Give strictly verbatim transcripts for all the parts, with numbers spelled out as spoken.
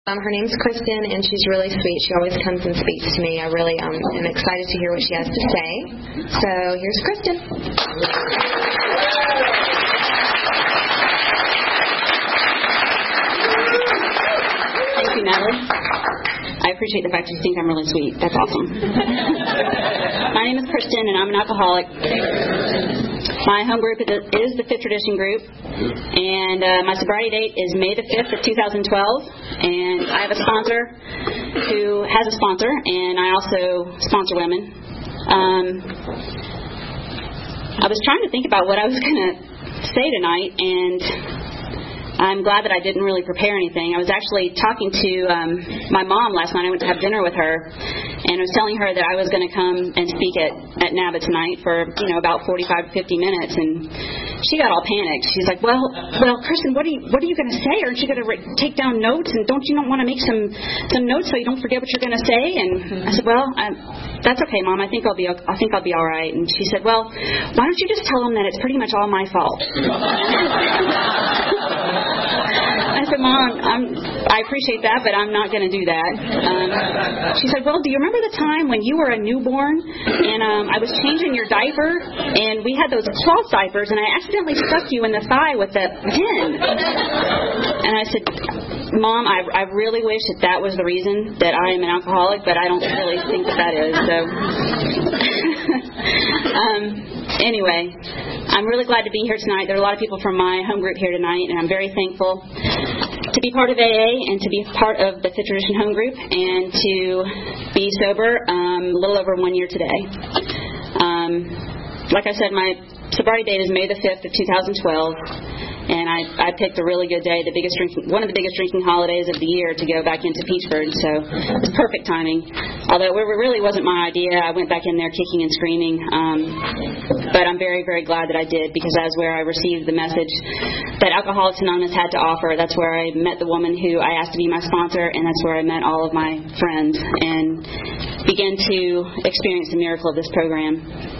Um, her name's Kristen, and she's really sweet. She always comes and speaks to me. I really um, am excited to hear what she has to say. So here's Kristen. Thank you, Natalie. I appreciate the fact that you think I'm really sweet. That's awesome. My name is Kristen, and I'm an alcoholic. My home group is the Fifth Tradition Group, and uh, my sobriety date is May the fifth of two thousand twelve, and I have a sponsor who has a sponsor, and I also sponsor women. Um, I was trying to think about what I was going to say tonight, and I'm glad that I didn't really prepare anything. I was actually talking to um, my mom last night. I went to have dinner with her, and I was telling her that I was going to come and speak at, at NABA tonight for, you know, about forty-five to fifty minutes, and she got all panicked. She's like, well, well, Kristen, what are you, what are you going to say? Aren't you going to re- take down notes, and don't you not want to make some, some notes so you don't forget what you're going to say? And I said, well, I, that's okay, Mom. I think I'll be, I think I'll be all right. And she said, well, why don't you just tell them that it's pretty much all my fault? I said, Mom, I'm, I appreciate that, but I'm not going to do that. Um, she said, well, do you remember the time when you were a newborn and um, I was changing your diaper and we had those cloth diapers and I accidentally stuck you in the thigh with the pin? And I said, Mom, I, I really wish that that was the reason that I am an alcoholic, but I don't really think that that is. So, um, anyway, I'm really glad to be here tonight. There are a lot of people from my home group here tonight, and I'm very thankful to be part of A A and to be part of the Fifth Tradition home group and to be sober um, a little over one year today. Um, like I said, my sobriety date is May the fifth of two thousand twelve. And I, I picked a really good day, the biggest drinking, one of the biggest drinking holidays of the year, to go back into Peachford. So it was perfect timing. Although it really wasn't my idea. I went back in there kicking and screaming. Um, but I'm very, very glad that I did, because that's where I received the message that Alcoholics Anonymous had to offer. That's where I met the woman who I asked to be my sponsor, and that's where I met all of my friends and began to experience the miracle of this program.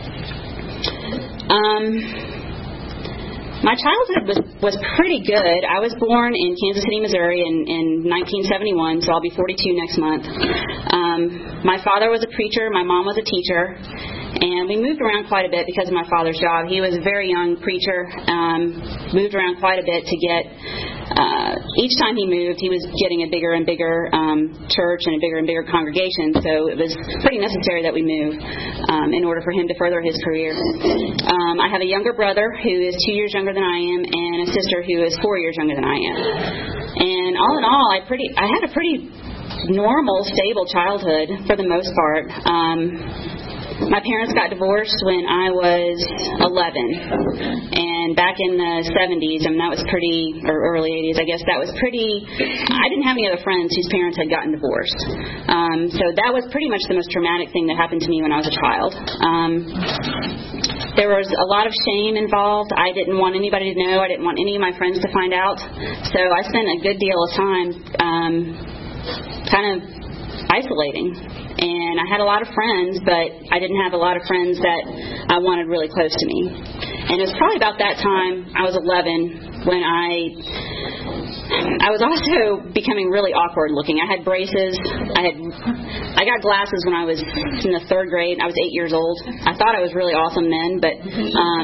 Um... My childhood was, was pretty good. I was born in Kansas City, Missouri in, in nineteen seventy-one, so I'll be forty-two next month. Um, my father was a preacher. My mom was a teacher. And we moved around quite a bit because of my father's job. He was a very young preacher, um, moved around quite a bit to get, uh, each time he moved, he was getting a bigger and bigger um, church and a bigger and bigger congregation. So it was pretty necessary that we move um, in order for him to further his career. Um, I have a younger brother who is two years younger than I am, and a sister who is four years younger than I am. And all in all, I pretty, I had a pretty normal, stable childhood for the most part. Um, My parents got divorced when I was eleven, and back in the seventies, I mean, that was pretty, or early eighties, I guess, that was pretty, I didn't have any other friends whose parents had gotten divorced. Um, so that was pretty much the most traumatic thing that happened to me when I was a child. Um, there was a lot of shame involved. I didn't want anybody to know. I didn't want any of my friends to find out. So I spent a good deal of time um, kind of isolating. And I had a lot of friends, but I didn't have a lot of friends that I wanted really close to me. And it was probably about that time, I was eleven, when I I was also becoming really awkward looking. I had braces. I had I got glasses when I was in the third grade. I was eight years old. I thought I was really awesome then, but um,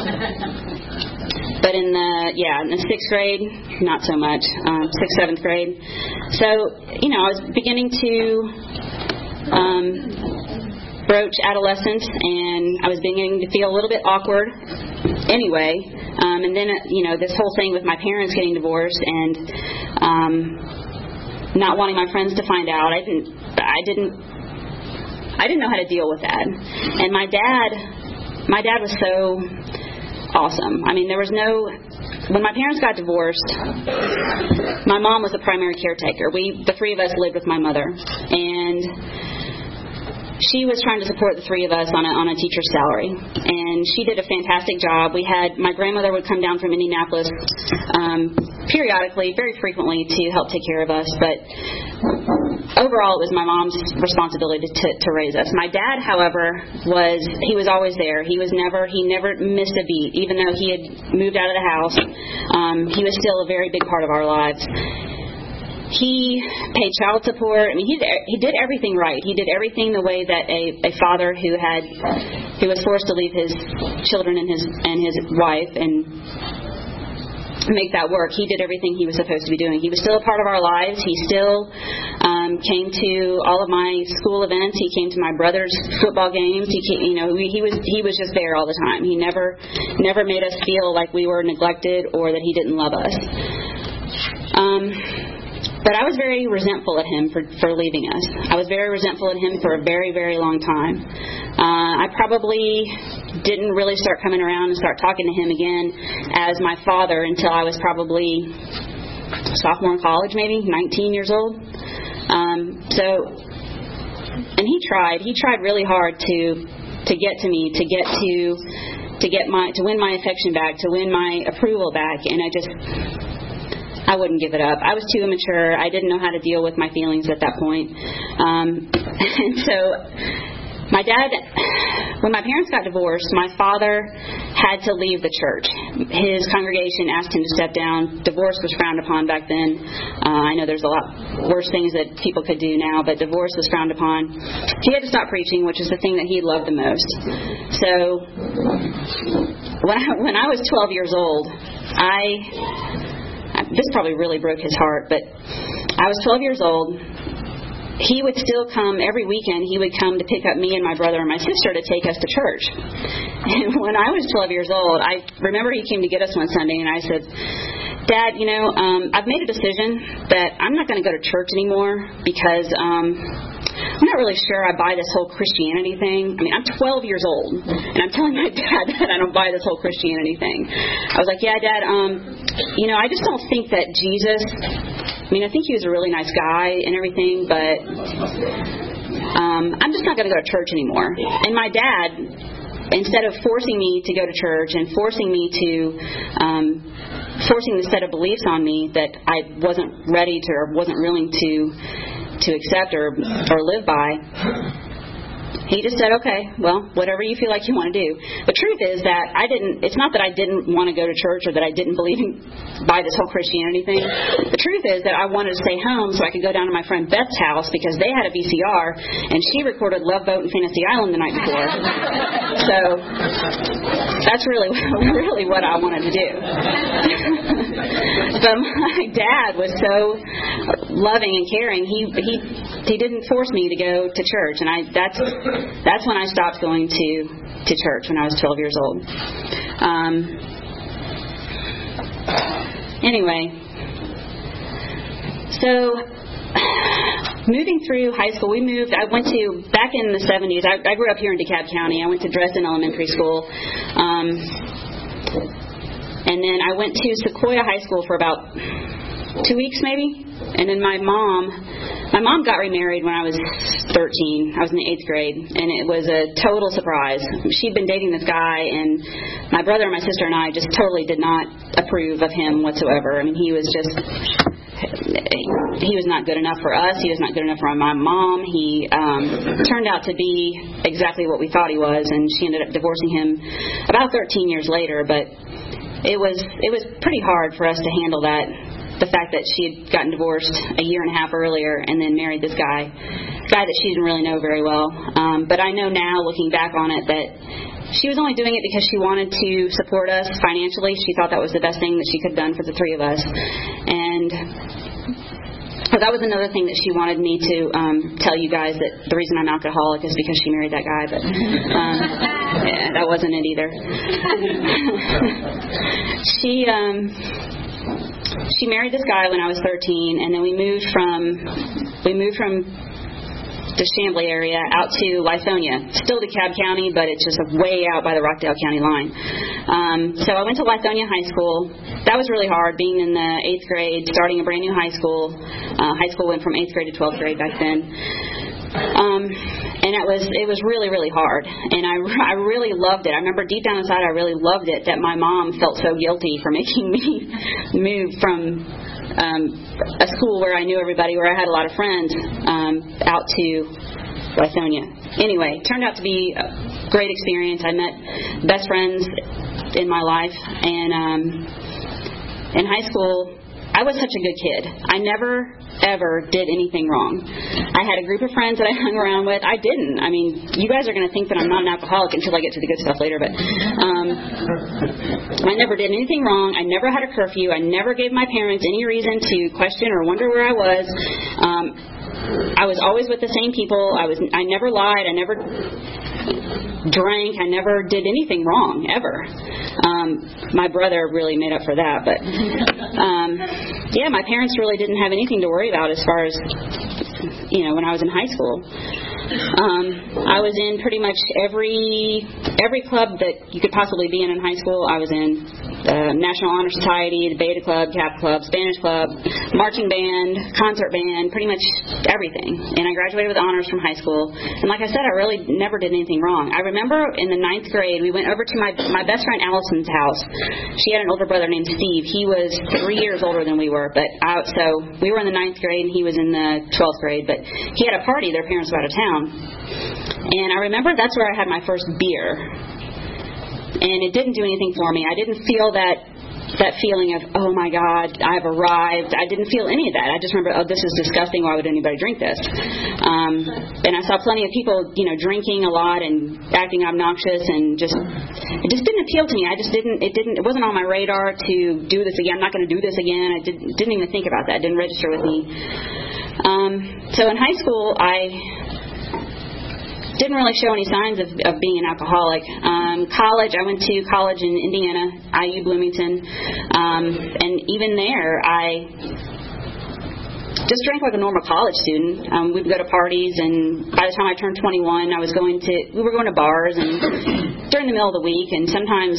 but in the yeah in the sixth grade, not so much. Um, sixth, seventh grade. So you know, I was beginning to Um, broach adolescence, and I was beginning to feel a little bit awkward anyway. Um, and then, you know, this whole thing with my parents getting divorced and um, not wanting my friends to find out, I didn't, I didn't, I didn't know how to deal with that. And my dad, my dad was so awesome. I mean, there was no. When my parents got divorced, my mom was the primary caretaker. We, the three of us, lived with my mother, and she was trying to support the three of us on a, on a teacher's salary, and she did a fantastic job. We had my grandmother would come down from Indianapolis um, periodically, very frequently, to help take care of us. But overall, it was my mom's responsibility to, to raise us. My dad, however, was he was always there. He was never he never missed a beat, even though he had moved out of the house. Um, he was still a very big part of our lives. he paid child support. I mean, he did, he did everything right. He did everything the way that a, a father who had who was forced to leave his children and his and his wife and make that work. He did everything he was supposed to be doing. He was still a part of our lives. He still um, came to all of my school events. He came to my brother's football games. He came, you know, he was he was just there all the time. He never never made us feel like we were neglected or that he didn't love us. Um, but I was very resentful at him for, for leaving us. I was very resentful at him for a very, very long time. Uh, I probably didn't really start coming around and start talking to him again as my father until I was probably sophomore in college, maybe nineteen years old. Um, so, and he tried. He tried really hard to to get to me, to get to to get my to win my affection back, to win my approval back, and I just. I wouldn't give it up. I was too immature. I didn't know how to deal with my feelings at that point. Um, and so my dad, when my parents got divorced, my father had to leave the church. His congregation asked him to step down. Divorce was frowned upon back then. Uh, I know there's a lot worse things that people could do now, but divorce was frowned upon. He had to stop preaching, which is the thing that he loved the most. So when I, when I was twelve years old, I... This probably really broke his heart, but I was twelve years old. He would still come every weekend. He would come to pick up me and my brother and my sister to take us to church. And when I was twelve years old, I remember he came to get us one Sunday, and I said, Dad, you know, um, I've made a decision that I'm not going to go to church anymore because um, I'm not really sure I buy this whole Christianity thing. I mean, I'm twelve years old, and I'm telling my dad that I don't buy this whole Christianity thing. I was like, yeah, Dad, um, you know, I just don't think that Jesus, I mean, I think he was a really nice guy and everything, but um, I'm just not going to go to church anymore. And my dad, instead of forcing me to go to church and forcing me to, um, forcing the set of beliefs on me that I wasn't ready to or wasn't willing to to accept or or live by, he just said, okay, well, whatever you feel like you want to do. The truth is that I didn't, it's not that I didn't want to go to church or that I didn't believe in, by this whole Christianity thing. The truth is that I wanted to stay home so I could go down to my friend Beth's house because they had a V C R and she recorded Love Boat and Fantasy Island the night before. So that's really, really what I wanted to do. But my dad was so loving and caring. He he he didn't force me to go to church, and I that's that's when I stopped going to to church when I was twelve years old. Um, anyway, so moving through high school, we moved. I went to back in the seventies. I, I grew up here in DeKalb County. I went to Dresden Elementary School. Um, And then I went to Sequoia High School for about two weeks maybe. And then my mom, my mom got remarried when I was thirteen. I was in the eighth grade. And it was a total surprise. She'd been dating this guy, and my brother and my sister and I just totally did not approve of him whatsoever. I mean, he was just, he was not good enough for us. He was not good enough for my mom. He um, turned out to be exactly what we thought he was, and she ended up divorcing him about thirteen years later. But It was it was pretty hard for us to handle that, the fact that she had gotten divorced a year and a half earlier and then married this guy, guy that she didn't really know very well. Um, but I know now, looking back on it, that she was only doing it because she wanted to support us financially. She thought that was the best thing that she could have done for the three of us. And But that was another thing that she wanted me to um, tell you guys, that the reason I'm alcoholic is because she married that guy. But um, yeah, that wasn't it either. she um, she married this guy when I was thirteen, and then we moved from we moved from the Chamblee area out to Lithonia, still DeKalb County, but it's just way out by the Rockdale County line. Um, so I went to Lithonia High School. That was really hard, being in the eighth grade, starting a brand new high school. Uh, high school went from eighth grade to twelfth grade back then. Um, and it was it was really, really hard. And I, I really loved it. I remember deep down inside I really loved it that my mom felt so guilty for making me move from um, a school where I knew everybody, where I had a lot of friends, um, out to Lithonia. Anyway, it turned out to be a great experience. I met best friends in my life. And um, in high school, I was such a good kid. I never, ever did anything wrong. I had a group of friends that I hung around with. I didn't. I mean, you guys are going to think that I'm not an alcoholic until I get to the good stuff later, but um, I never did anything wrong. I never had a curfew. I never gave my parents any reason to question or wonder where I was. Um, I was always with the same people. I was. I never lied. I never drank. I never did anything wrong, ever. Um, my brother really made up for that. But, um, yeah, my parents really didn't have anything to worry about as far as, you know, when I was in high school. Um, I was in pretty much every every club that you could possibly be in in high school. I was in the National Honor Society, the Beta Club, Cap Club, Spanish Club, marching band, concert band, pretty much everything. And I graduated with honors from high school. And like I said, I really never did anything wrong. I remember in the ninth grade, we went over to my my best friend Allison's house. She had an older brother named Steve. He was three years older than we were. But I, so we were in the ninth grade, and he was in the twelfth grade. But he had a party. Their parents were out of town. And I remember that's where I had my first beer. And it didn't do anything for me. I didn't feel that that feeling of, oh my God, I've arrived. I didn't feel any of that. I just remember, oh, this is disgusting. Why would anybody drink this? Um, and I saw plenty of people, you know, drinking a lot and acting obnoxious, and just it just didn't appeal to me. I just didn't. It didn't. It wasn't on my radar to do this again. I'm not going to do this again. I didn't didn't even think about that. It didn't register with me. Um, so in high school, I didn't really show any signs of, of being an alcoholic. Um, college, I went to college in Indiana, I U Bloomington, um, and even there, I just drank like a normal college student. Um, we'd go to parties, and by the time I turned twenty-one, I was going to, we were going to bars, and during the middle of the week, and sometimes,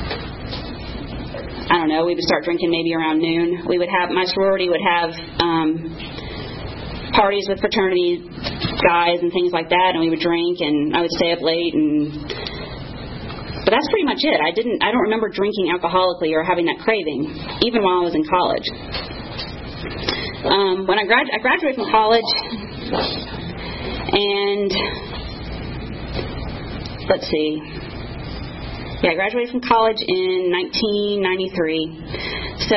I don't know, we would start drinking maybe around noon. We would have, my sorority would have um, parties with fraternity guys and things like that, and we would drink, and I would stay up late, and but that's pretty much it. I didn't I don't remember drinking alcoholically or having that craving, even while I was in college. Um, when I, grad- I graduated from college, and let's see, yeah, I graduated from college in nineteen ninety-three. So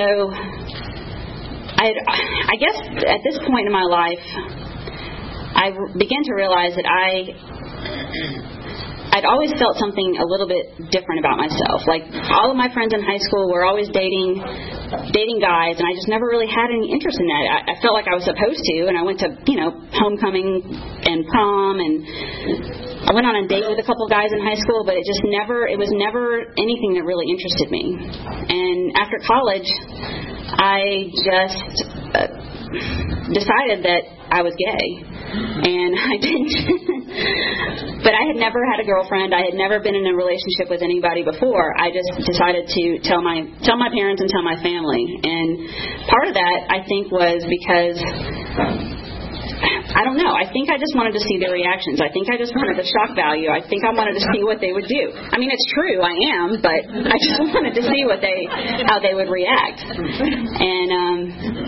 I I guess at this point in my life, I began to realize that I, I'd always felt something a little bit different about myself. Like, all of my friends in high school were always dating dating guys, and I just never really had any interest in that. I, I felt like I was supposed to, and I went to, you know, homecoming and prom, and I went on a date with a couple guys in high school, but it just never, it was never anything that really interested me. And after college, I just uh, decided that I was gay. And I didn't, but I had never had a girlfriend. I had never been in a relationship with anybody before. I just decided to tell my tell my parents and tell my family. And part of that, I think, was because, I don't know, I think I just wanted to see their reactions. I think I just wanted the shock value. I think I wanted to see what they would do. I mean, it's true, I am, but I just wanted to see what they, how they would react. And, um...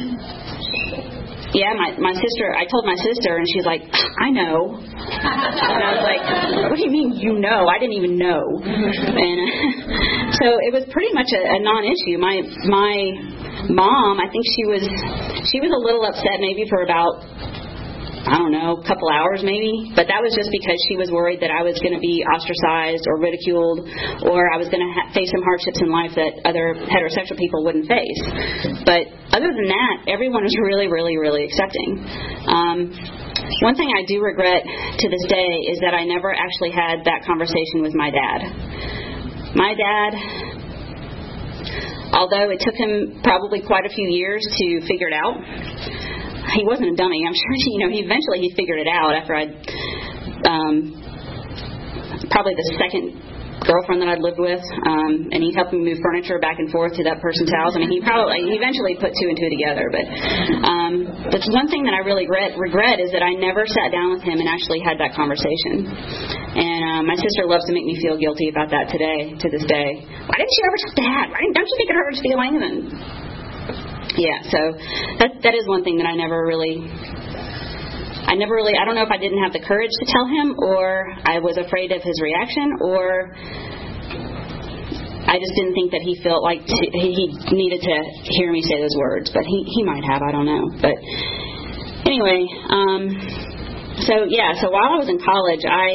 Yeah, my my sister, I told my sister, and she's like, I know. And I was like, what do you mean you know? I didn't even know. And so it was pretty much a, a non-issue. My my mom, I think she was she was a little upset maybe for about, I don't know, a couple hours maybe. But that was just because she was worried that I was going to be ostracized or ridiculed, or I was going to ha- face some hardships in life that other heterosexual people wouldn't face. But other than that, everyone was really, really, really accepting. Um, one thing I do regret to this day is that I never actually had that conversation with my dad. My dad, although it took him probably quite a few years to figure it out, he wasn't a dummy. I'm sure, you know, he eventually he figured it out after I'd, um, probably the second girlfriend that I'd lived with, um, and he helped me move furniture back and forth to that person's house. I mean, he probably, he eventually put two and two together. But um, that's one thing that I really regret, regret is that I never sat down with him and actually had that conversation. And uh, my sister loves to make me feel guilty about that today, to this day. Why didn't you ever tell Dad? Why didn't, don't you think it hurt his feelings? And yeah, so that that is one thing that I never really, I never really, I don't know if I didn't have the courage to tell him, or I was afraid of his reaction, or I just didn't think that he felt like t- he needed to hear me say those words, but he, he might have, I don't know. But anyway, um, so yeah, so while I was in college, I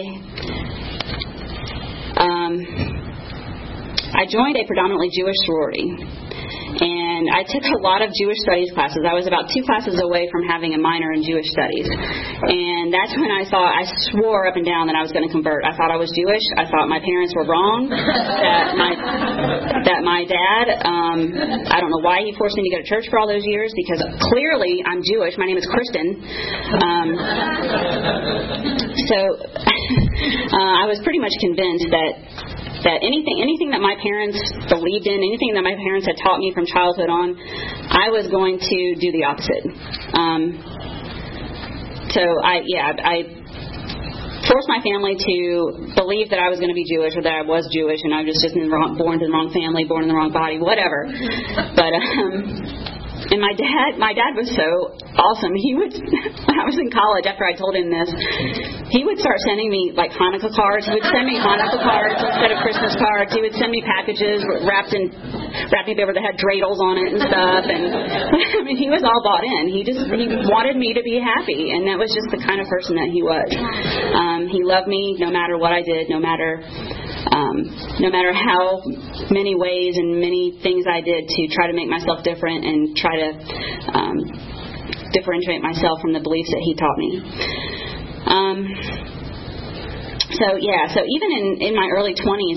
um, I joined a predominantly Jewish sorority. And I took a lot of Jewish studies classes. I was about two classes away from having a minor in Jewish studies. And that's when I thought, I swore up and down that I was going to convert. I thought I was Jewish. I thought my parents were wrong. That my that my dad, um, I don't know why he forced me to go to church for all those years, because clearly I'm Jewish. My name is Kristen. Um, so uh, I was pretty much convinced that that anything anything that my parents believed in, anything that my parents had taught me from childhood on, I was going to do the opposite. Um, so I, yeah, I forced my family to believe that I was going to be Jewish, or that I was Jewish, and I was just in the wrong, born to the wrong family, born in the wrong body, whatever. But um, and my dad, my dad was so awesome. He would, when I was in college, after I told him this, he would start sending me like Hanukkah cards. He would send me Hanukkah cards instead of Christmas cards. He would send me packages wrapped in wrapping paper that had dreidels on it and stuff. And I mean, he was all bought in. He just he wanted me to be happy, and that was just the kind of person that he was. Um, he loved me no matter what I did, no matter. Um, no matter how many ways and many things I did to try to make myself different and try to um, differentiate myself from the beliefs that he taught me. Um, so yeah, so even in, in my early twenties,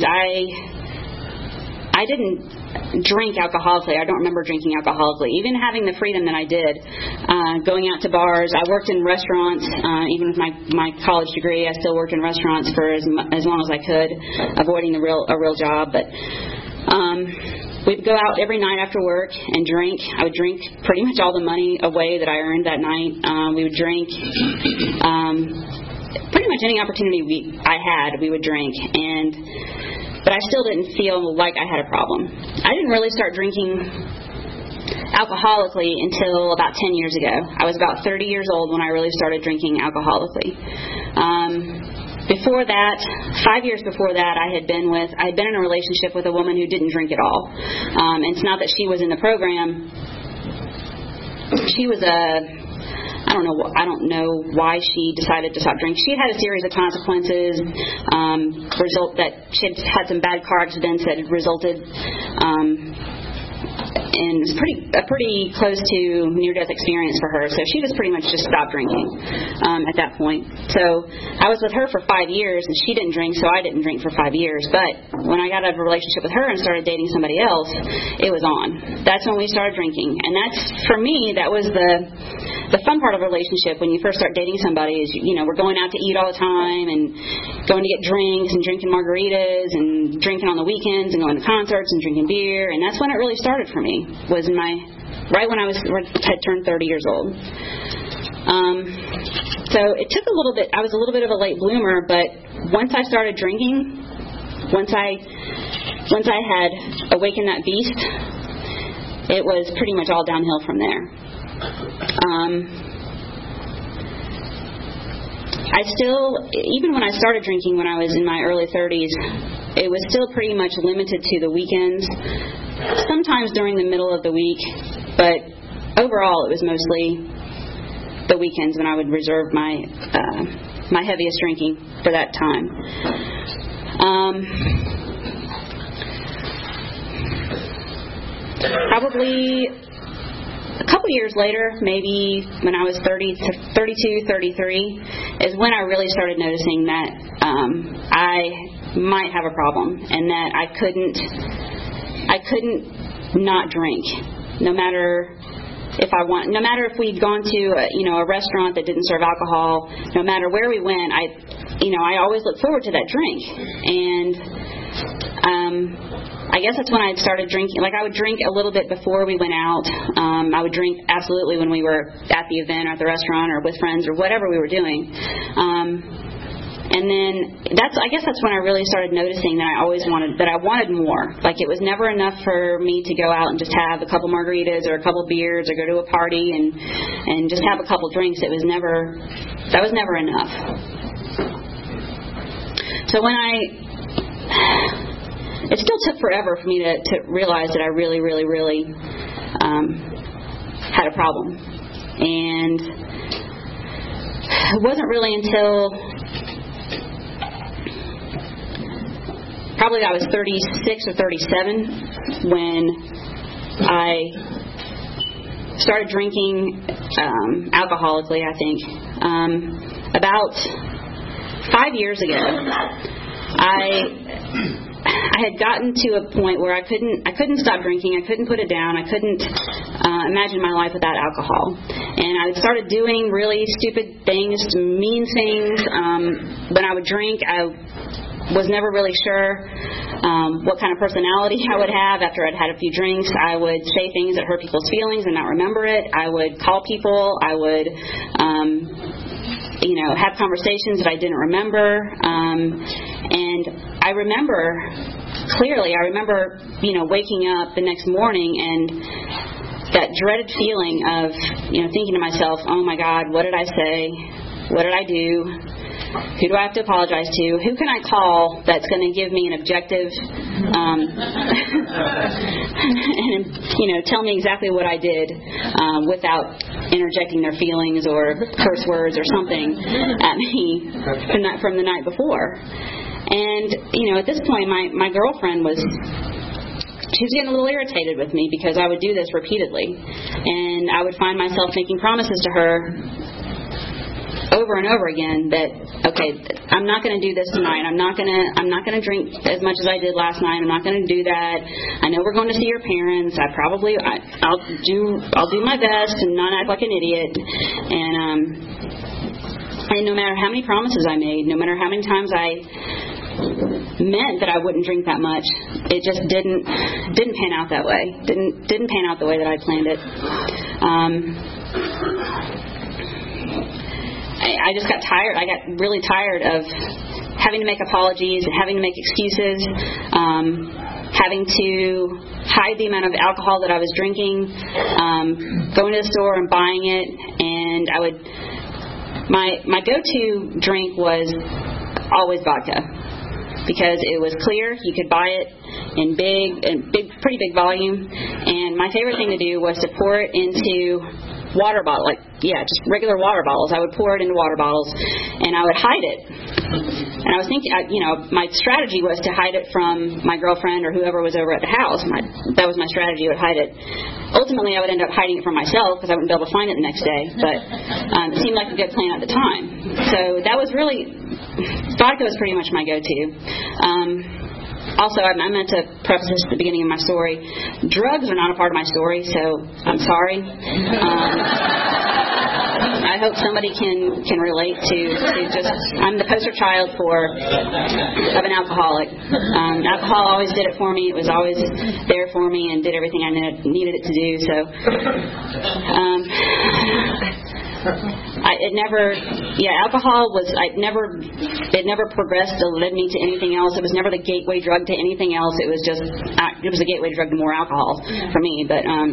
I I didn't drink alcoholically. I don't remember drinking alcoholically. Even having the freedom that I did, uh, going out to bars. I worked in restaurants. Uh, even with my, my college degree, I still worked in restaurants for as as long as I could, avoiding the real a real job. But um, we'd go out every night after work and drink. I would drink pretty much all the money away that I earned that night. Um, we would drink. Um, pretty much any opportunity we I had, we would drink. And But I still didn't feel like I had a problem. I didn't really start drinking alcoholically until about ten years ago. I was about thirty years old when I really started drinking alcoholically. Um, before that, five years before that, I had been with, I had been in a relationship with a woman who didn't drink at all. Um, and it's not that she was in the program. She was a... I don't know. I don't know why she decided to stop drinking. She had a series of consequences. Um, result that she had had some bad car accidents that had resulted um, in pretty a pretty close to near-death experience for her. So she just pretty much just stopped drinking um, at that point. So I was with her for five years, and she didn't drink, so I didn't drink for five years. But when I got out of a relationship with her and started dating somebody else, it was on. That's when we started drinking, and that's for me. That was the The fun part of a relationship when you first start dating somebody is, you know, we're going out to eat all the time and going to get drinks and drinking margaritas and drinking on the weekends and going to concerts and drinking beer. And that's when it really started for me, was in my, right when I was had turned thirty years old. Um, so it took a little bit, I was a little bit of a late bloomer, but once I started drinking, once I, once I had awakened that beast, it was pretty much all downhill from there. Um, I still, even when I started drinking when I was in my early thirties, it was still pretty much limited to the weekends, sometimes during the middle of the week, but overall it was mostly the weekends when I would reserve my uh, my heaviest drinking for that time. Um, probably a couple years later, maybe when I was thirty, thirty-two, thirty-three, is when I really started noticing that um, I might have a problem, and that I couldn't, I couldn't not drink, no matter if I want, no matter if we'd gone to a, you know a restaurant that didn't serve alcohol, no matter where we went, I, you know, I always looked forward to that drink, and um. I guess that's when I started drinking. Like, I would drink a little bit before we went out. Um, I would drink absolutely when we were at the event or at the restaurant or with friends or whatever we were doing. Um, and then that's, I guess that's when I really started noticing that I always wanted, that I wanted more. Like, it was never enough for me to go out and just have a couple margaritas or a couple beers or go to a party and, and just have a couple drinks. It was never, that was never enough. So when I... it still took forever for me to, to realize that I really, really, really um, had a problem. And it wasn't really until probably I was thirty-six or thirty-seven when I started drinking um, alcoholically, I think. Um, about five years ago, I I had gotten to a point where I couldn't I couldn't stop drinking. I couldn't put it down. I couldn't uh, imagine my life without alcohol. And I started doing really stupid things, mean things. Um, when I would drink, I was never really sure um, what kind of personality I would have after I'd had a few drinks. I would say things that hurt people's feelings and not remember it. I would call people. I would, um, you know, have conversations that I didn't remember. Um, and I remember clearly, I remember, you know, waking up the next morning and that dreaded feeling of, you know, thinking to myself, oh my God, what did I say? What did I do? Who do I have to apologize to? Who can I call that's going to give me an objective, um, and, you know, tell me exactly what I did um, without interjecting their feelings or curse words or something at me from, that, from the night before. And, you know, at this point, my, my girlfriend was... she was getting a little irritated with me because I would do this repeatedly. And I would find myself making promises to her over and over again that, okay, I'm not going to do this tonight. I'm not going to I'm not going to drink as much as I did last night. I'm not going to do that. I know we're going to see your parents. I probably I, I'll do I'll do my best and not act like an idiot. And um and no matter how many promises I made, no matter how many times I meant that I wouldn't drink that much, it just didn't didn't pan out that way. Didn't didn't pan out the way that I planned it. Um, I, I just got tired. I got really tired of having to make apologies, having to make excuses, um, having to hide the amount of alcohol that I was drinking, um, going to the store and buying it, and I would. My my go-to drink was always vodka, because it was clear, you could buy it in big, in big, pretty big volume, and my favorite thing to do was to pour it into water bottle, like yeah, just regular water bottles. I would pour it into water bottles, and I would hide it. And I was thinking, I, you know, my strategy was to hide it from my girlfriend or whoever was over at the house. My, that was my strategy. I would hide it. Ultimately, I would end up hiding it from myself because I wouldn't be able to find it the next day. But um, it seemed like a good plan at the time. So that was really, vodka was pretty much my go-to. Um, also, I, I meant to preface this at the beginning of my story. Drugs are not a part of my story, so I'm sorry. Um, I hope somebody can, can relate to, to just, I'm the poster child for, of an alcoholic. Um, alcohol always did it for me. It was always there for me and did everything I needed, needed it to do. So, um, I, it never, yeah, alcohol was, I never, it never progressed to lead me to anything else. It was never the gateway drug to anything else. It was just, it was a gateway drug to more alcohol for me. But, um,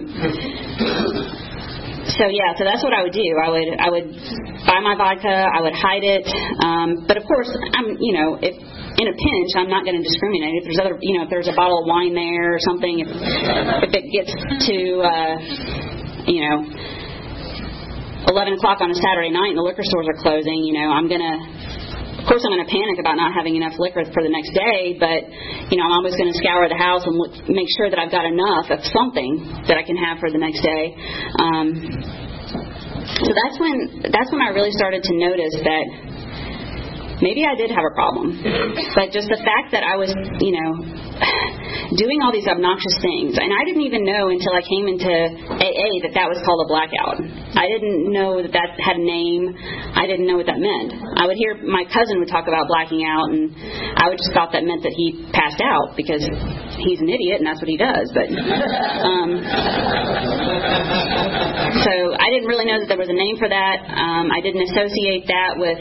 so yeah, so that's what I would do. I would, I would buy my vodka. I would hide it. Um, but of course, I'm, you know, if in a pinch, I'm not going to discriminate. If there's other, you know, if there's a bottle of wine there or something, if, if it gets to, uh, you know, eleven o'clock on a Saturday night and the liquor stores are closing, you know, I'm going to, of course I'm going to panic about not having enough liquor for the next day, but, you know, I'm always going to scour the house and look, make sure that I've got enough of something that I can have for the next day. Um, so that's when, that's when I really started to notice that maybe I did have a problem. But just the fact that I was, you know, doing all these obnoxious things, and I didn't even know until I came into A A that that was called a blackout. I didn't know that that had a name. I didn't know what that meant. I would hear my cousin would talk about blacking out, and I would just thought that meant that he passed out because he's an idiot and that's what he does. But um, so I didn't really know that there was a name for that. Um, I didn't associate that with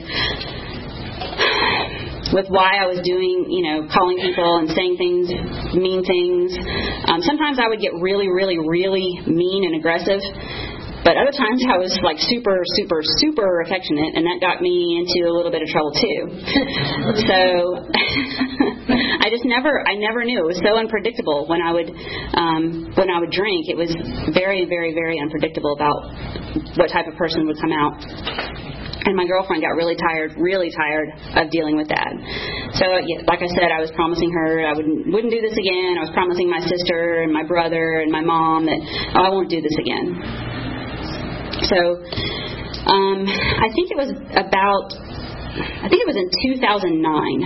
with why I was doing, you know, calling people and saying things, mean things. Um, sometimes I would get really, really, really mean and aggressive. But other times I was like super, super, super affectionate, and that got me into a little bit of trouble too. So I just never, I never knew. It was so unpredictable when I would, um, when I would drink. It was very, very, very unpredictable about what type of person would come out. And my girlfriend got really tired, really tired of dealing with that. So, yeah, like I said, I was promising her I wouldn't, wouldn't do this again. I was promising my sister and my brother and my mom that, oh, I won't do this again. So, um, I think it was about, I think it was in two thousand nine.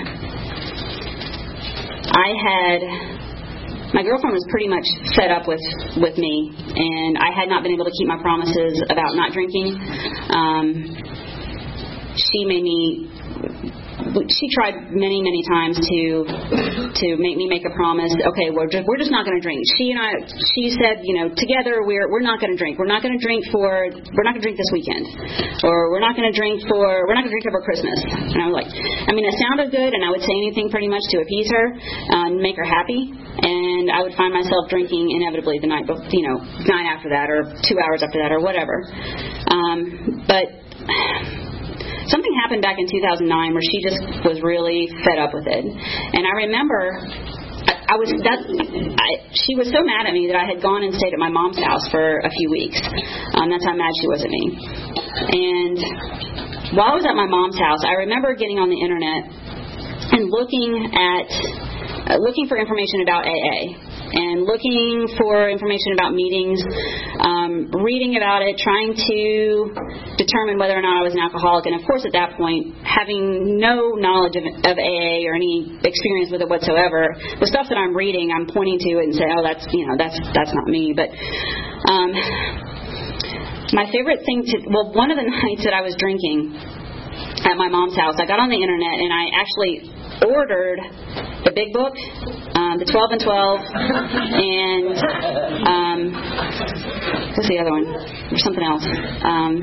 I had, my girlfriend was pretty much fed up with, with me, and I had not been able to keep my promises about not drinking. Um, She made me, she tried many, many times to to make me make a promise. Okay, we're just, we're just not going to drink. She and I, she said, you know, together we're we're not going to drink. We're not going to drink for, we're not going to drink this weekend. Or we're not going to drink for, we're not going to drink over Christmas. And I was like, I mean, it sounded good, and I would say anything pretty much to appease her uh, and make her happy. And I would find myself drinking inevitably the night, you know, night after that, or two hours after that, or whatever. Um, but something happened back in two thousand nine where she just was really fed up with it. And I remember I, I was that I, she was so mad at me that I had gone and stayed at my mom's house for a few weeks. Um, that's how mad she was at me. And while I was at my mom's house, I remember getting on the internet and looking at uh, looking for information about A A. And looking for information about meetings, um, reading about it, trying to determine whether or not I was an alcoholic. And, of course, at that point, having no knowledge of, of A A or any experience with it whatsoever, the stuff that I'm reading, I'm pointing to it and say, oh, that's, you know, that's that's not me. But um, my favorite thing to, well, one of the nights that I was drinking at my mom's house, I got on the internet and I actually ordered the big book, um, the twelve and twelve, and um, what's the other one? There's something else. Um,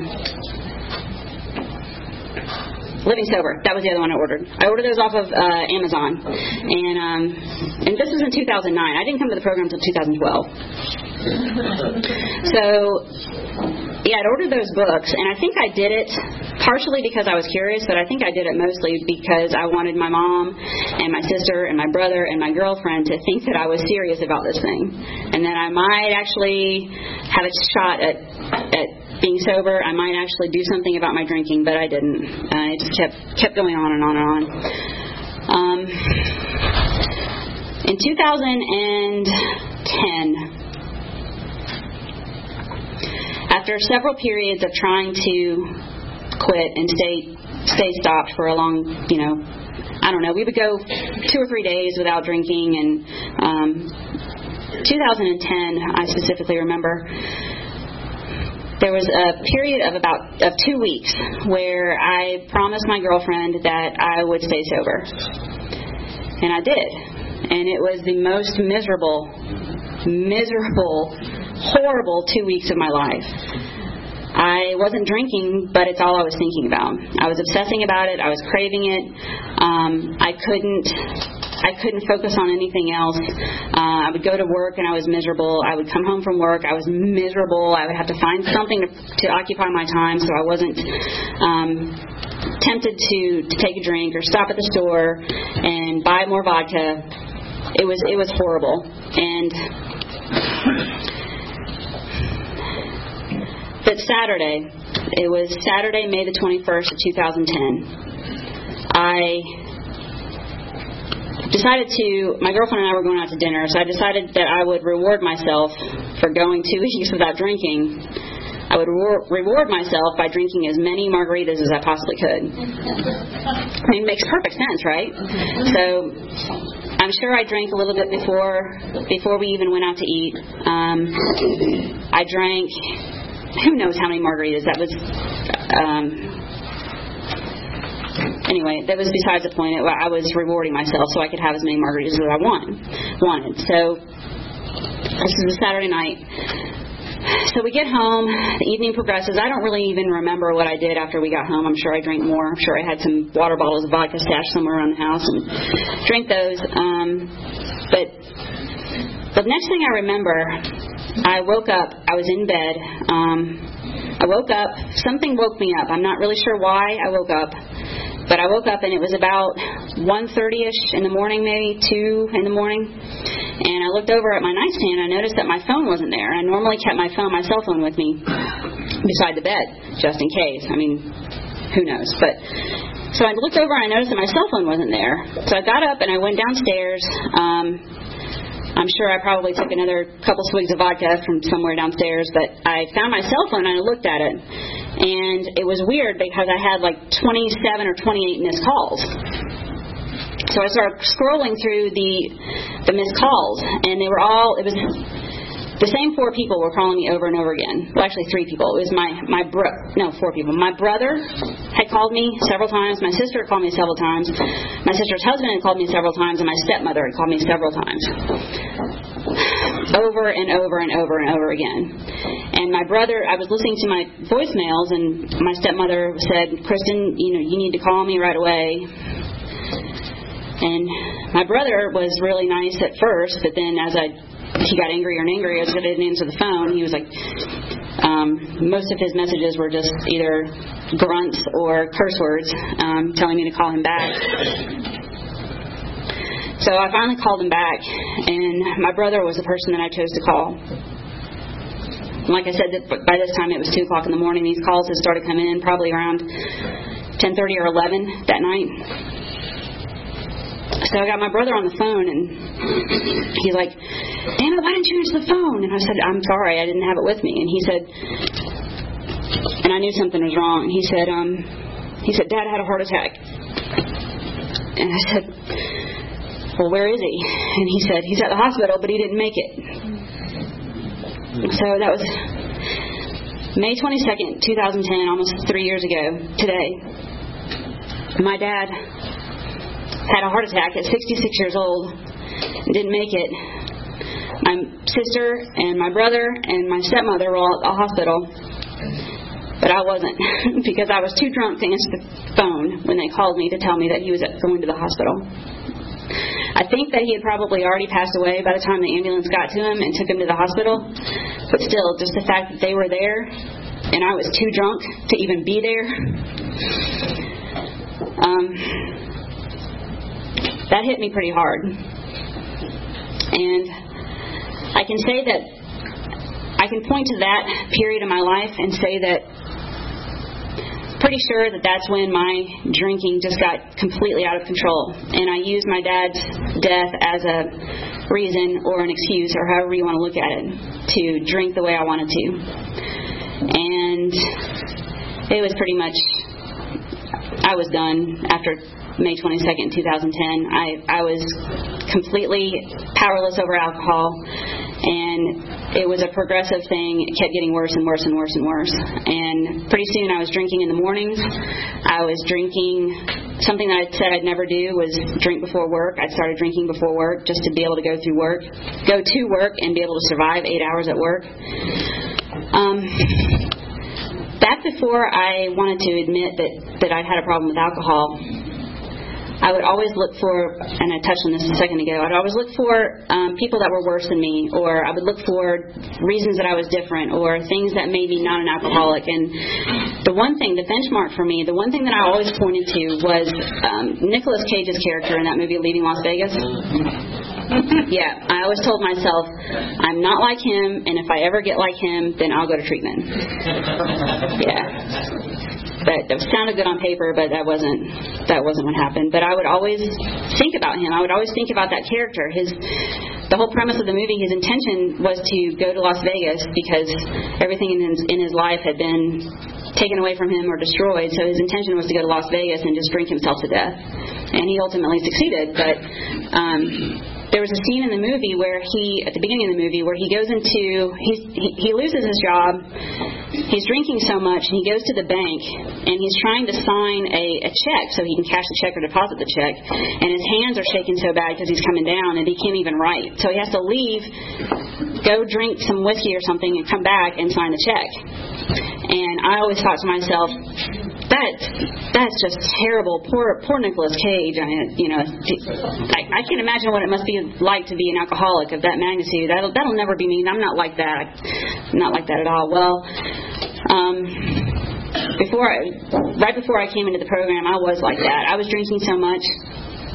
Living Sober. That was the other one I ordered. I ordered those off of uh, Amazon, and um, and this was in two thousand nine. I didn't come to the program until two thousand twelve. So, yeah, I'd ordered those books, and I think I did it partially because I was curious, but I think I did it mostly because I wanted my mom and my sister and my brother and my girlfriend to think that I was serious about this thing, and that I might actually have a shot at, at being sober. I might actually do something about my drinking, but I didn't. Uh, it just kept kept going on and on and on. Um, in two thousand ten, after several periods of trying to quit and stay stay stopped for a long, you know, I don't know, we would go two or three days without drinking, and um, two thousand ten, I specifically remember, there was a period of about of two weeks where I promised my girlfriend that I would stay sober, and I did, and it was the most miserable, miserable, horrible two weeks of my life. I wasn't drinking, but it's all I was thinking about. I was obsessing about it. I was craving it. Um, I couldn't. I couldn't focus on anything else. Uh, I would go to work and I was miserable. I would come home from work. I was miserable. I would have to find something to, to occupy my time so I wasn't um, tempted to, to take a drink or stop at the store and buy more vodka. It was it was horrible. And but Saturday, it was Saturday, May the twenty-first of two thousand ten. I decided to, my girlfriend and I were going out to dinner, so I decided that I would reward myself for going two weeks without drinking. I would re- reward myself by drinking as many margaritas as I possibly could. I mean, it makes perfect sense, right? So I'm sure I drank a little bit before before we even went out to eat. Um, I drank, who knows how many margaritas. That was... Um, Anyway, that was besides the point. I was rewarding myself so I could have as many margaritas as I want, wanted. So this is a Saturday night. So we get home. The evening progresses. I don't really even remember what I did after we got home. I'm sure I drank more. I'm sure I had some water bottles of vodka stashed somewhere around the house and drank those. Um, but the next thing I remember, I woke up. I was in bed. Um, I woke up. Something woke me up. I'm not really sure why I woke up. But I woke up and it was about one thirty-ish in the morning, maybe two in the morning. And I looked over at my nightstand and I noticed that my phone wasn't there. I normally kept my phone, my cell phone with me beside the bed, just in case. I mean, who knows? But so I looked over and I noticed that my cell phone wasn't there. So I got up and I went downstairs. Um, I'm sure I probably took another couple swigs of vodka from somewhere downstairs, but I found my cell phone and I looked at it. And it was weird because I had like twenty-seven or twenty-eight missed calls. So I started scrolling through the the missed calls, and they were all, it was the same four people were calling me over and over again. Well, actually three people. It was my, my bro, no, four people. My brother had called me several times. My sister had called me several times. My sister's husband had called me several times, and my stepmother had called me several times. Over and over and over and over again. And my brother, I was listening to my voicemails, and my stepmother said, Kristen, you know, you need to call me right away. And my brother was really nice at first, but then as I he got angrier and angrier as I didn't answer the phone. He was like, um, most of his messages were just either grunts or curse words, um, telling me to call him back. So I finally called him back, and my brother was the person that I chose to call. Like I said, by this time it was two o'clock in the morning. These calls had started coming in probably around ten thirty or eleven that night. So I got my brother on the phone, and he's like, Anna, why didn't you answer the phone? And I said, I'm sorry, I didn't have it with me. And he said, and I knew something was wrong. He said, um, he said, Dad had a heart attack. And I said, well, where is he? And he said, he's at the hospital, but he didn't make it. So that was May twenty-second, twenty ten, almost three years ago today. My dad had a heart attack at sixty-six years old, didn't make it. My sister and my brother and my stepmother were all at the hospital, but I wasn't because I was too drunk to answer the phone when they called me to tell me that he was going to the hospital. I think that he had probably already passed away by the time the ambulance got to him and took him to the hospital, but still, just the fact that they were there and I was too drunk to even be there, um, that hit me pretty hard. And I can say that I can point to that period in my life and say that pretty sure that that's when my drinking just got completely out of control. And I used my dad's death as a reason or an excuse, or however you want to look at it, to drink the way I wanted to. And it was pretty much, I was done after May twenty-second, twenty ten. I, I was completely powerless over alcohol, and it was a progressive thing. It kept getting worse and worse and worse and worse. And pretty soon I was drinking in the mornings. I was drinking, something that I said I'd never do was drink before work. I started drinking before work just to be able to go through work, go to work and be able to survive eight hours at work. Um, back before I wanted to admit that, that I'd had a problem with alcohol, I would always look for, and I touched on this a second ago, I'd always look for um, people that were worse than me, or I would look for reasons that I was different, or things that made me not an alcoholic. And the one thing, the benchmark for me, the one thing that I always pointed to was um, Nicolas Cage's character in that movie, Leaving Las Vegas. Yeah, I always told myself, I'm not like him, and if I ever get like him, then I'll go to treatment. Yeah. But that sounded good on paper, but that wasn't that wasn't what happened. But I would always think about him. I would always think about that character. His the whole premise of the movie, his intention was to go to Las Vegas because everything in his, in his life had been taken away from him or destroyed. So his intention was to go to Las Vegas and just drink himself to death. And he ultimately succeeded. But um, there was a scene in the movie where he, at the beginning of the movie, where he goes into, he's, he, he loses his job, he's drinking so much, and he goes to the bank, and he's trying to sign a, a check so he can cash the check or deposit the check, and his hands are shaking so bad because he's coming down, and he can't even write. So he has to leave, go drink some whiskey or something, and come back and sign the check. And I always thought to myself, that's that's just terrible. Poor poor Nicolas Cage. I mean, you know, I, I can't imagine what it must be like to be an alcoholic of that magnitude. That'll that'll never be me. I'm not like that. I'm not like that at all. Well, um, before I, right before I came into the program, I was like that. I was drinking so much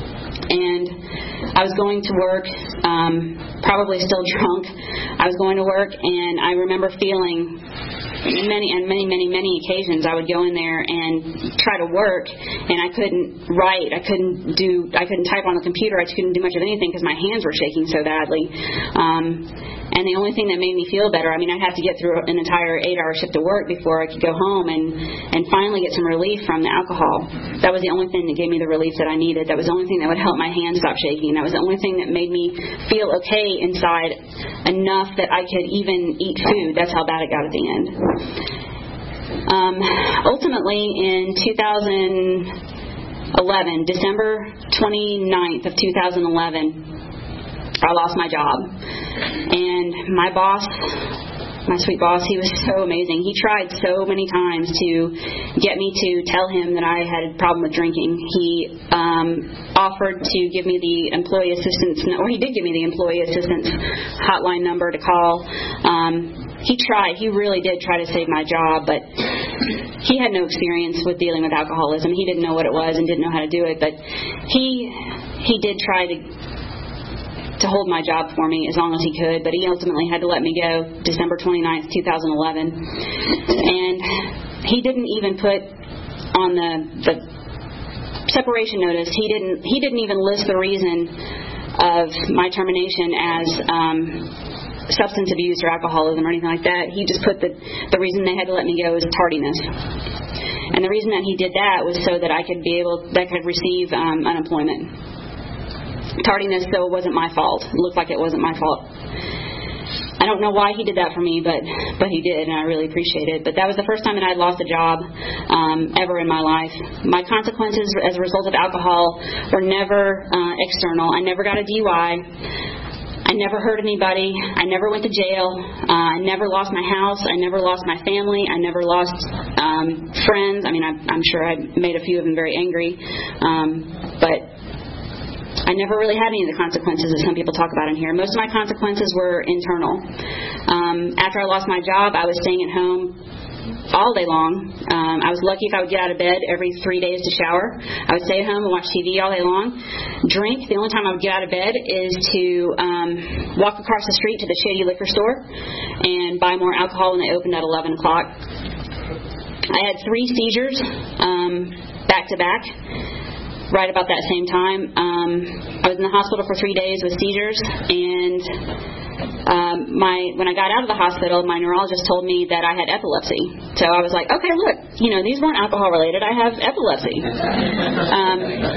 and I was going to work, um, probably still drunk. I was going to work, and I remember feeling many and many, many, many occasions I would go in there and try to work, and I couldn't write. I couldn't do. I couldn't type on the computer. I couldn't do much of anything because my hands were shaking so badly. Um, and the only thing that made me feel better, I mean, I'd have to get through an entire eight-hour shift of work before I could go home and and finally get some relief from the alcohol. That was the only thing that gave me the relief that I needed. That was the only thing that would help my hands stop shaking. That was the only thing that made me feel okay inside enough that I could even eat food. That's how bad it got at the end. Um, ultimately, in two thousand eleven, December twenty-ninth of two thousand eleven, I lost my job. And my boss, my sweet boss, he was so amazing. He tried so many times to get me to tell him that I had a problem with drinking. He um, offered to give me the employee assistance, or he did give me the employee assistance hotline number to call. Um, he tried. He really did try to save my job, but he had no experience with dealing with alcoholism. He didn't know what it was and didn't know how to do it, but he he did try to to hold my job for me as long as he could, but he ultimately had to let me go December twenty-ninth, two thousand eleven. And he didn't even put on the, the separation notice, he didn't he didn't even list the reason of my termination as um, substance abuse or alcoholism or anything like that. He just put the, the reason they had to let me go is tardiness. And the reason that he did that was so that I could be able, that I could receive um, unemployment. Tardiness, though, wasn't my fault. It looked like it wasn't my fault. I don't know why he did that for me, but but he did, and I really appreciate it. But that was the first time that I'd lost a job um, ever in my life. My consequences as a result of alcohol were never uh, external. I never got a D U I. I never hurt anybody. I never went to jail. Uh, I never lost my house. I never lost my family. I never lost um, friends. I mean, I, I'm sure I made a few of them very angry, um, but I never really had any of the consequences that some people talk about in here. Most of my consequences were internal. Um, after I lost my job, I was staying at home all day long. Um, I was lucky if I would get out of bed every three days to shower. I would stay at home and watch T V all day long. Drink, the only time I would get out of bed is to um, walk across the street to the Shady Liquor Store and buy more alcohol when they opened at eleven o'clock. I had three seizures um, back to back. Right about that same time. Um, I was in the hospital for three days with seizures, and um, my when I got out of the hospital, my neurologist told me that I had epilepsy. So I was like, okay, look, you know, these weren't alcohol related. I have epilepsy. Um,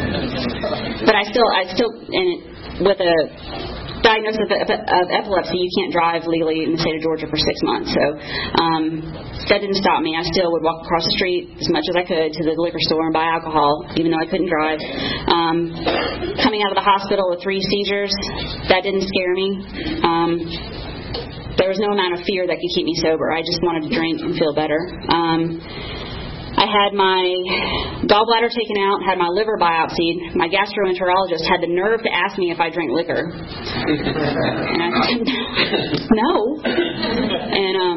but I still, I still, and it, with a diagnosis of, of epilepsy, you can't drive legally in the state of Georgia for six months. So um, that didn't stop me. I still would walk across the street as much as I could to the liquor store and buy alcohol, even though I couldn't drive. Um, coming out of the hospital with three seizures, that didn't scare me. Um, there was no amount of fear that could keep me sober. I just wanted to drink and feel better. Um, I had my gallbladder taken out, had my liver biopsied. My gastroenterologist had the nerve to ask me if I drank liquor. And I said, no. And um,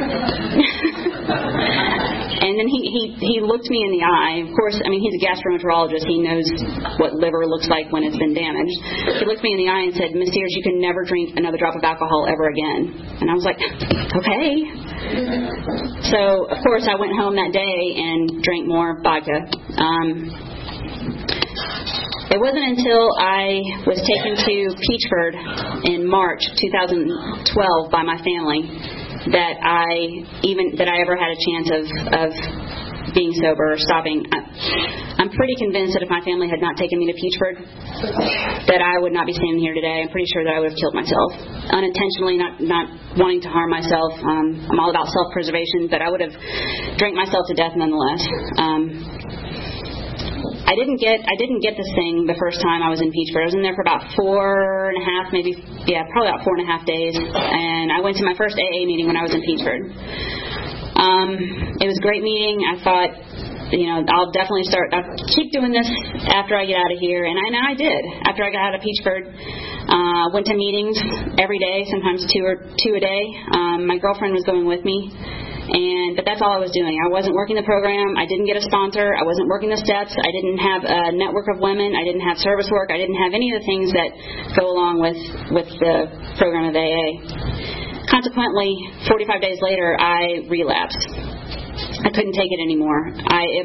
and then he, he, he looked me in the eye. Of course, I mean, he's a gastroenterologist. He knows what liver looks like when it's been damaged. He looked me in the eye and said, Miz Sears, you can never drink another drop of alcohol ever again. And I was like, okay. So, of course, I went home that day and drank more vodka. Um, it wasn't until I was taken to Peachford in March two thousand twelve by my family that I even that I ever had a chance of, of being sober or stopping. I, I'm pretty convinced that if my family had not taken me to Peachford, that I would not be standing here today. I'm pretty sure that I would have killed myself unintentionally, not not wanting to harm myself. Um, I'm all about self-preservation, but I would have drank myself to death nonetheless. Um, I didn't get I didn't get this thing the first time I was in Peachford. I was in there for about four and a half, maybe yeah, probably about four and a half days, and I went to my first A A meeting when I was in Peachford. Um, it was a great meeting. I thought, you know, I'll definitely start, I'll keep doing this after I get out of here. And I, and I did. After I got out of Peachford, uh, went to meetings every day, sometimes two or two a day. Um, my girlfriend was going with me. And but that's all I was doing. I wasn't working the program. I didn't get a sponsor. I wasn't working the steps. I didn't have a network of women. I didn't have service work. I didn't have any of the things that go along with, with the program of A A. Consequently, forty-five days later, I relapsed. I couldn't take it anymore. I it,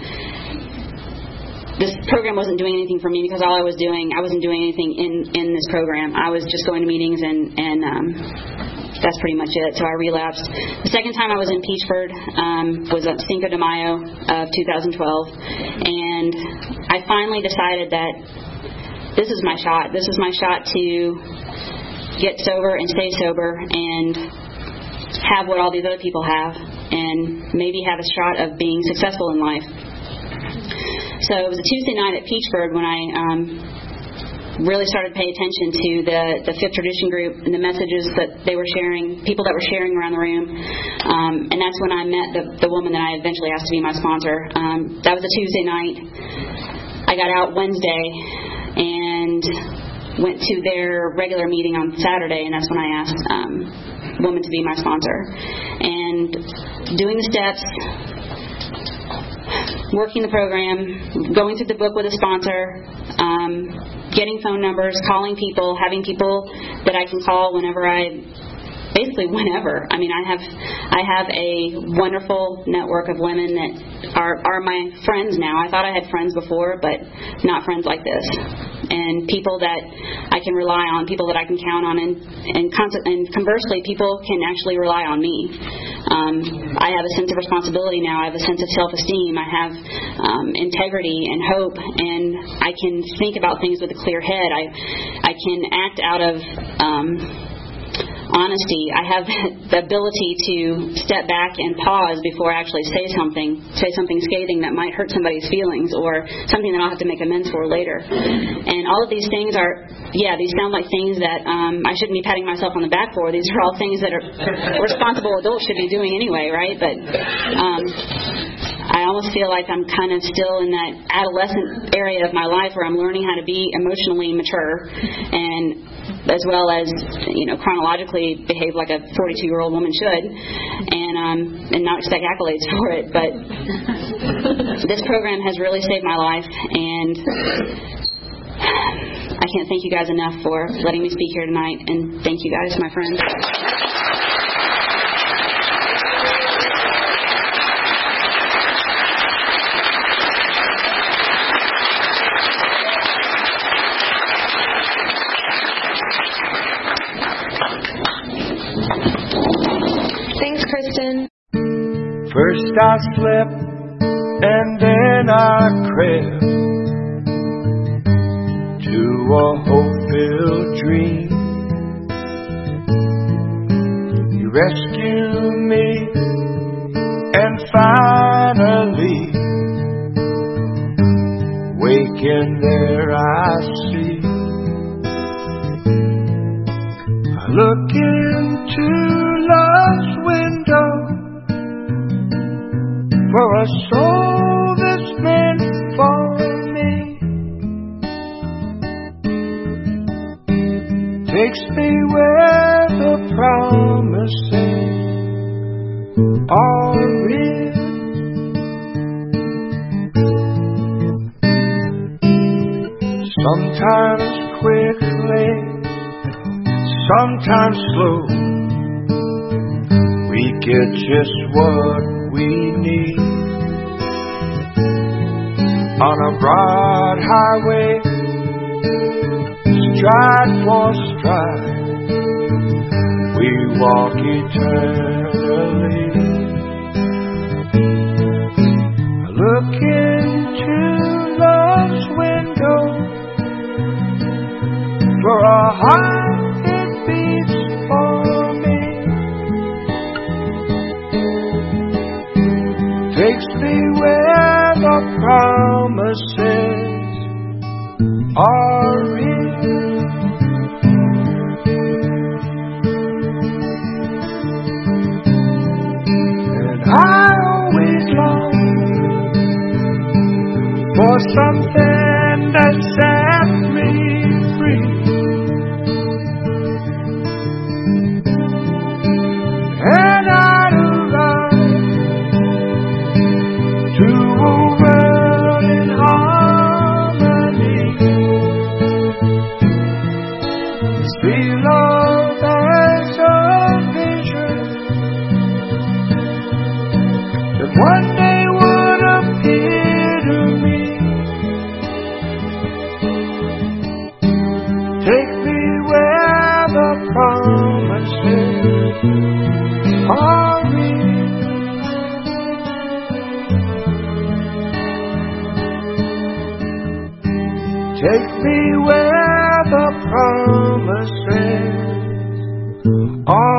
this program wasn't doing anything for me because all I was doing, I wasn't doing anything in, in this program. I was just going to meetings and, and um, that's pretty much it. So I relapsed. The second time I was in Peachford um, was at Cinco de Mayo of two thousand twelve, and I finally decided that this is my shot. This is my shot to get sober and stay sober and have what all these other people have and maybe have a shot of being successful in life. So it was a Tuesday night at Peachford when I um, really started to pay attention to the, the Fifth Tradition group and the messages that they were sharing, people that were sharing around the room. Um, and that's when I met the, the woman that I eventually asked to be my sponsor. Um, that was a Tuesday night. I got out Wednesday and went to their regular meeting on Saturday, and that's when I asked um, woman to be my sponsor. And doing the steps, working the program, going through the book with a sponsor, um, getting phone numbers, calling people, having people that I can call whenever I, basically whenever. I mean, I have I have a wonderful network of women that are, are my friends now. I thought I had friends before, but not friends like this. And people that I can rely on, people that I can count on, and and, con- and conversely, people can actually rely on me. Um, I have a sense of responsibility now. I have a sense of self-esteem. I have um, integrity and hope, and I can think about things with a clear head. I I can act out of um, honesty. I have the ability to step back and pause before I actually say something, say something scathing that might hurt somebody's feelings or something that I'll have to make amends for later. And all of these things are, yeah, these sound like things that um, I shouldn't be patting myself on the back for. These are all things that are responsible adults should be doing anyway, right? But um, I almost feel like I'm kind of still in that adolescent area of my life where I'm learning how to be emotionally mature and as well as, you know, chronologically behave like a forty-two-year-old woman should, and um, and not expect accolades for it. But this program has really saved my life, and I can't thank you guys enough for letting me speak here tonight, and thank you guys, my friends. First I slept and then I crept to a hope-filled dream. You rescued me and finally waking there I see. I look into love's window for a soul that's meant for me. Takes me where the promises are real. Sometimes quickly, sometimes slow, we get just what we need. On a broad highway, stride for stride, we walk eternally. I look into love's window for a heart that beats for me. Takes me where the promises are real. And I always long for something that set me free. And I love Take me where the promise is.